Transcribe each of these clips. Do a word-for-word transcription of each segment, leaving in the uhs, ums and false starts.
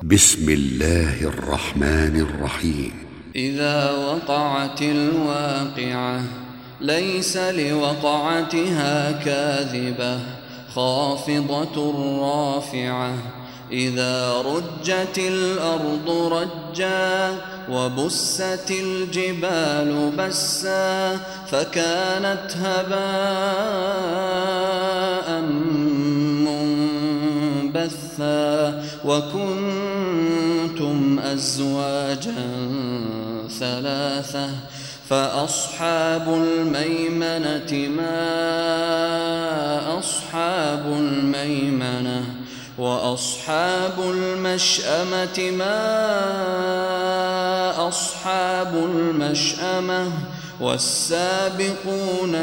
بسم الله الرحمن الرحيم. إذا وقعت الواقعة ليس لوقعتها كاذبة خافضة رافعة. إذا رجت الأرض رجا وبست الجبال بسا فكانت هباء منبثا وكنتم أزواجا ثلاثة فأصحاب الميمنة ما أصحاب الميمنة وأصحاب المشأمة ما أصحاب المشأمة والسابقون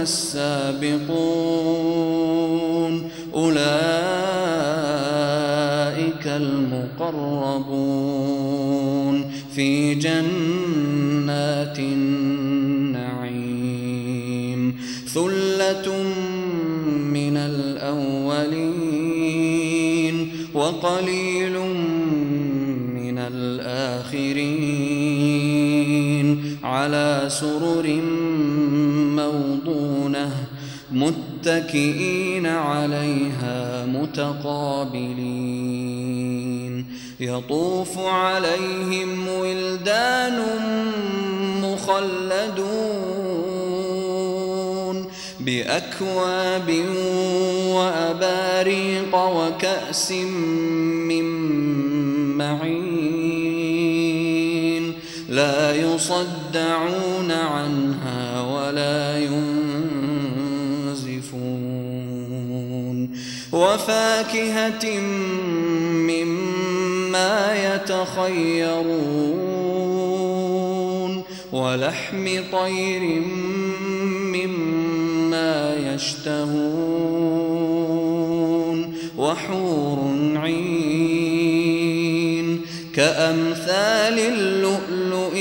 السابقون أولئك المقربون في جنات النعيم. ثلة من الأولين وقليل من الآخرين على سرر موضونة متكئين عليها متقابلين. يطوف عليهم ولدان مخلدون بأكواب وأباريق وكأس من معين لا يصدعون عنها ولا ينزفون. وفاكهة مما يتخيرون ولحم طير مما يشتهون وحور عين كأمثال اللؤلؤ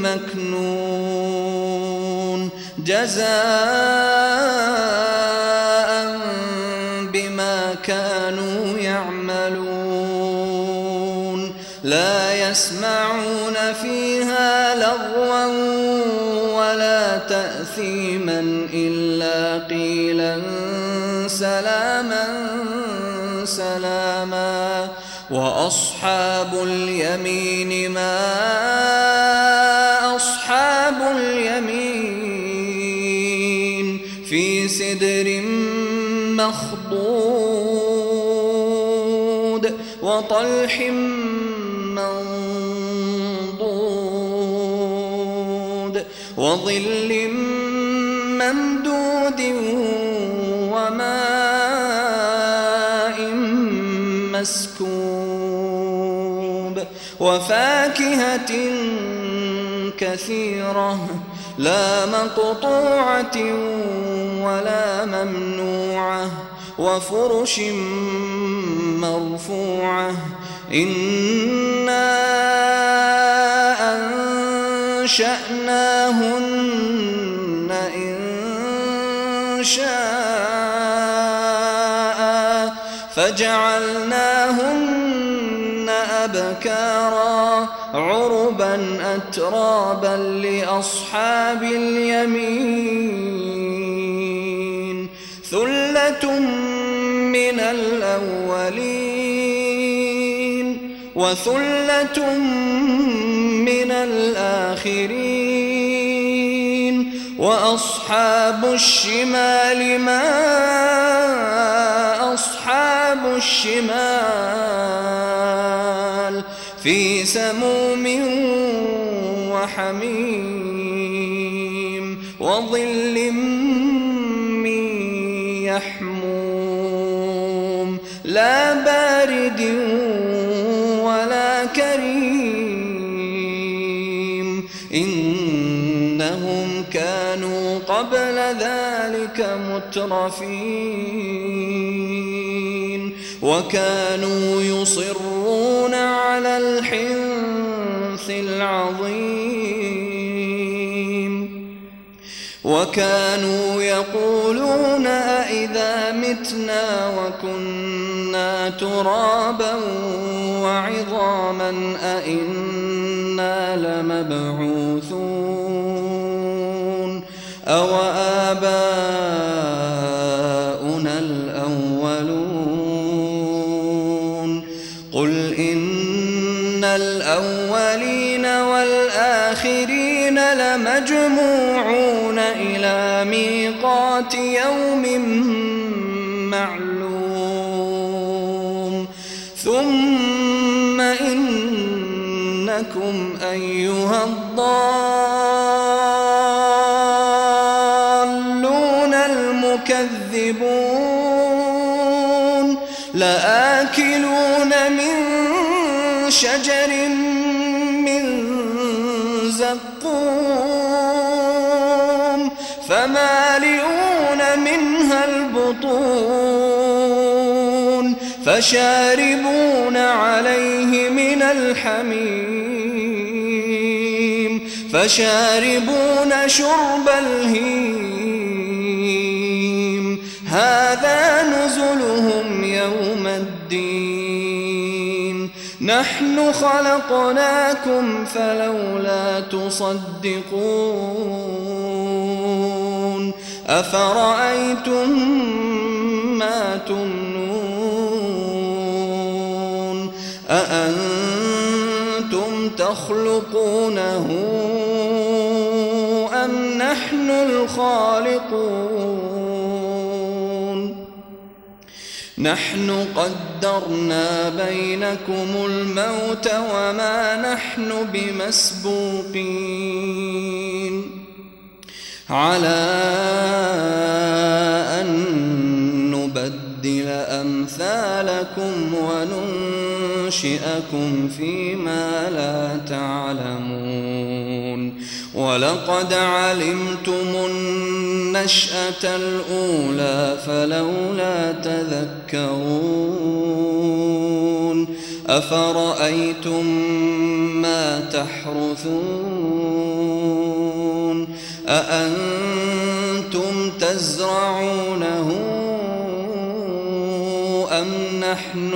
المكنون جزاء بما كانوا يعملون. لا يسمعون فيها لغوا ولا تأثيما إلا قيلا سلاما سلاما. وأصحاب اليمين ما أصحاب اليمين في سدر مخضود وطلح منضود وظل ممدود وماء مسكوب وفاكهة كثيرة لا مقطوعة ولا ممنوعة وفرش مرفوعة. إنا أنشأناهن إن شاء فجعلناهن أبكارا عربا أترابا لأصحاب اليمين. ثلة من الأولين وثلة من الآخرين. وأصحاب الشمال ما أصحاب الشمال في سموم وحميم وظل من يحموم لا بارد ولا كريم. إنهم كانوا قبل ذلك مترفين وكانوا يصرون على الحنث العظيم. وكانوا يقولون أئذا متنا وكنا ترابا وعظاما أئنا لمبعوثون أو آباؤنا الأولون قل إن الأولين والآخرين لمجموعون إلى ميقات يوم معلوم ثم إنكم أيها الضالون المكذبون لآكلون من شجر من زقوم فمالئون منها البطون فشاربون عليه من الحميم فشاربون شرب الهيم هذا نزلهم يوم الدين نحن خلقناكم فلولا تصدقون أفرأيتم ما تمنون أأنتم تخلقونه أم نحن الخالقون نحن قدرنا بينكم الموت وما نحن بمسبوقين على أن نبدل أمثالكم وننشئكم فيما لا تعلمون ولقد علمتم النشأة الأولى فلولا تذكرون أفرأيتم ما تحرثون أأنتم تزرعونه أم نحن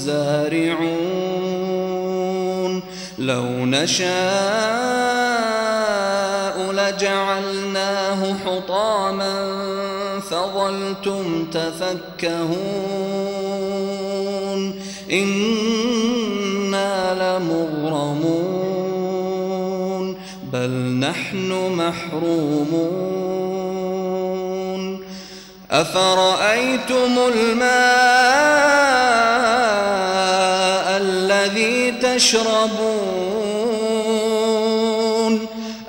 الزارعون لو نشاء لجعلناه حطاما فظلتم تفكهون إنا لمغرمون بل نحن محرومون أفرأيتم الماء الذي تشربون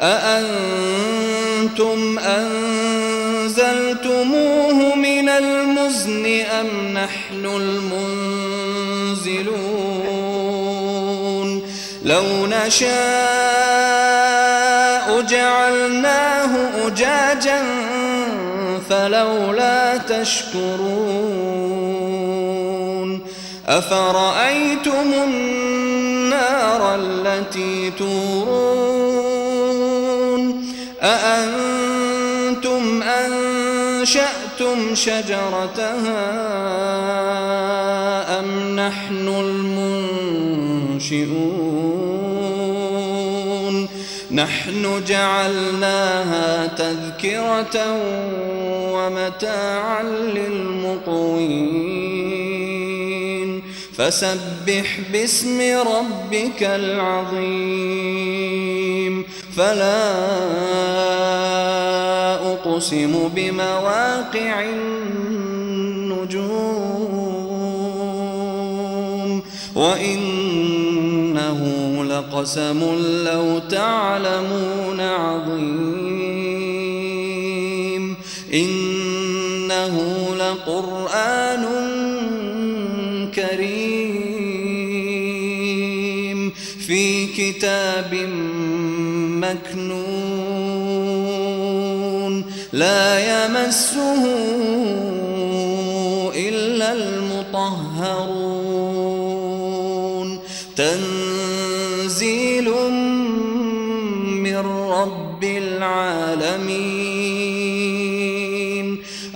أأنتم أنزلتموه من المزن أم نحن المنزلون لو نشاء جعلناه أجاجا فلولا تشكرون أفرأيتم النار التي تورون أأنتم أنشأتم شجرتها أم نحن المنشئون نحن جعلناها تذكرة ومتاعا للمقوين فسبح باسم ربك العظيم فلا أقسم بمواقع النجوم وإنه لقسم لو تعلمون عظيم إنه لقرآن كريم في كتاب مكنون لا يمسه إلا المطهرون تنزيل من رب العالمين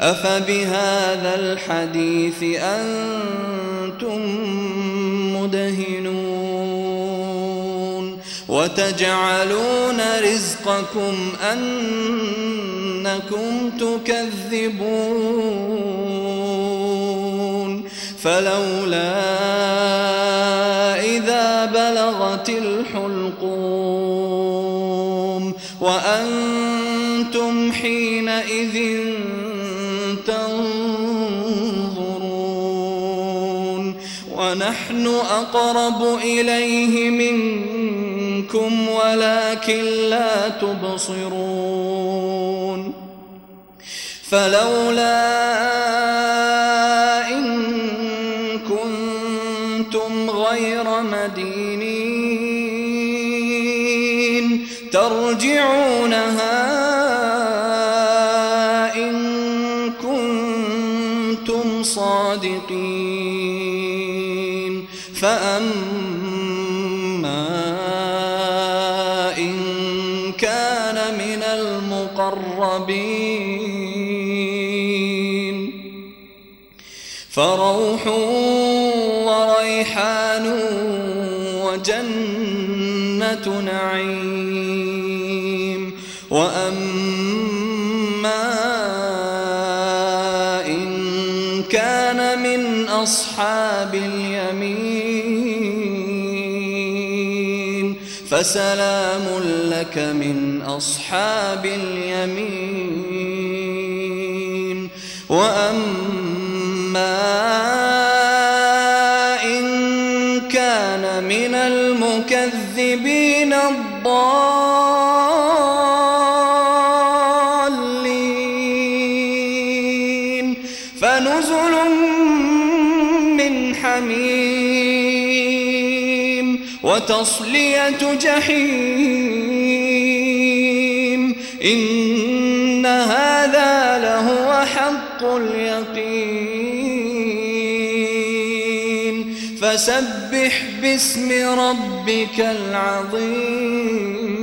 أفبهذا الحديث أنتم مدهنون وتجعلون رزقكم أنكم تكذبون فلولا إذا بلغت الحلقوم وأنتم حينئذ تنظرون ونحن أقرب إليه منكم ولكن لا تبصرون فلولا إن كنتم غير مدينين ترجعونها صادقين فأما إن كان من المقربين فروح وريحان وجنة نعيم وأما كان من أصحاب اليمين فسلام لك من أصحاب اليمين وأما إن كان من المكذبين الضالين فنزل من حميم وتصلية جحيم إن هذا لهو حق اليقين فسبح باسم ربك العظيم.